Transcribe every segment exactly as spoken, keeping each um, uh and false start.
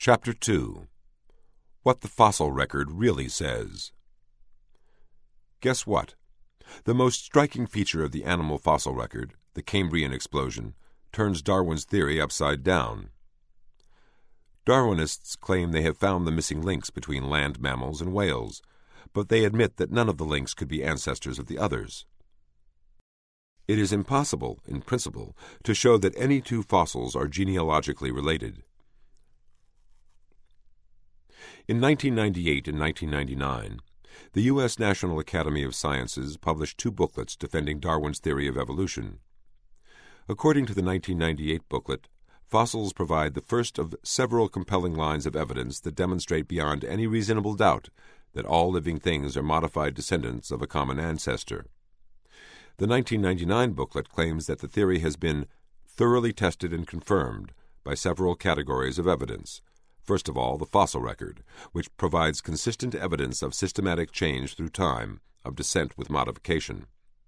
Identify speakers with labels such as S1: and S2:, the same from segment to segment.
S1: Chapter two. What the Fossil Record Really Says. Guess what? The most striking feature of the animal fossil record, the Cambrian explosion, turns Darwin's theory upside down. Darwinists claim they have found the missing links between land mammals and whales, but they admit that none of the links could be ancestors of the others. It is impossible, in principle, to show that any two fossils are genealogically related. In nineteen ninety-eight and nineteen ninety-nine, the U S National Academy of Sciences published two booklets defending Darwin's theory of evolution. According to the nineteen ninety-eight booklet, fossils provide the first of several compelling lines of evidence that demonstrate beyond any reasonable doubt that all living things are modified descendants of a common ancestor. The nineteen ninety-nine booklet claims that the theory has been thoroughly tested and confirmed by several categories of evidence. First of all, the fossil record, which provides consistent evidence of systematic change through time, of descent with modification.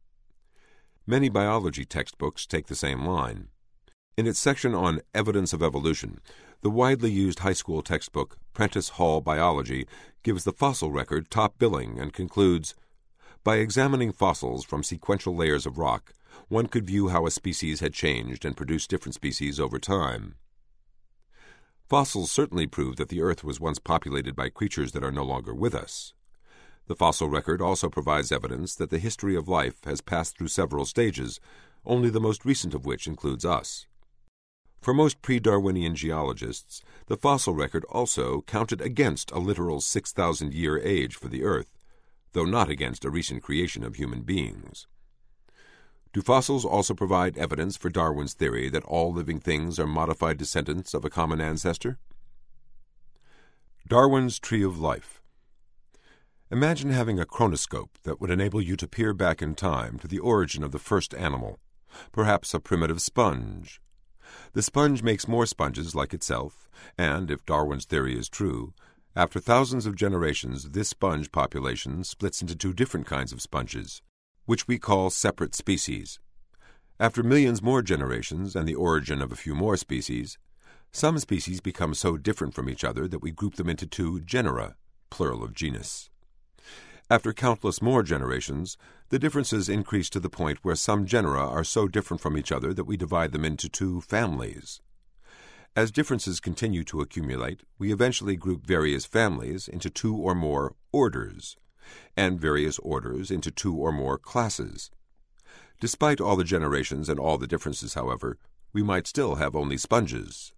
S1: Many biology textbooks take the same line. In its section on evidence of evolution, the widely used high school textbook Prentice Hall Biology gives the fossil record top billing and concludes, by examining fossils from sequential layers of rock, one could view how a species had changed and produced different species over time. Fossils certainly prove that the Earth was once populated by creatures that are no longer with us. The fossil record also provides evidence that the history of life has passed through several stages, only the most recent of which includes us. For most pre-Darwinian geologists, the fossil record also counted against a literal six thousand year age for the Earth, though not against a recent creation of human beings. Do fossils also provide evidence for Darwin's theory that all living things are modified descendants of a common ancestor? Darwin's Tree of Life. Imagine having a chronoscope that would enable you to peer back in time to the origin of the first animal, perhaps a primitive sponge. The sponge makes more sponges like itself, and, if Darwin's theory is true, after thousands of generations this sponge population splits into two different kinds of sponges, which we call separate species. After millions more generations and the origin of a few more species, some species become so different from each other that we group them into two genera, plural of genus. After countless more generations, the differences increase to the point where some genera are so different from each other that we divide them into two families. As differences continue to accumulate, we eventually group various families into two or more orders, and various orders into two or more classes. Despite all the generations and all the differences, however, we might still have only sponges.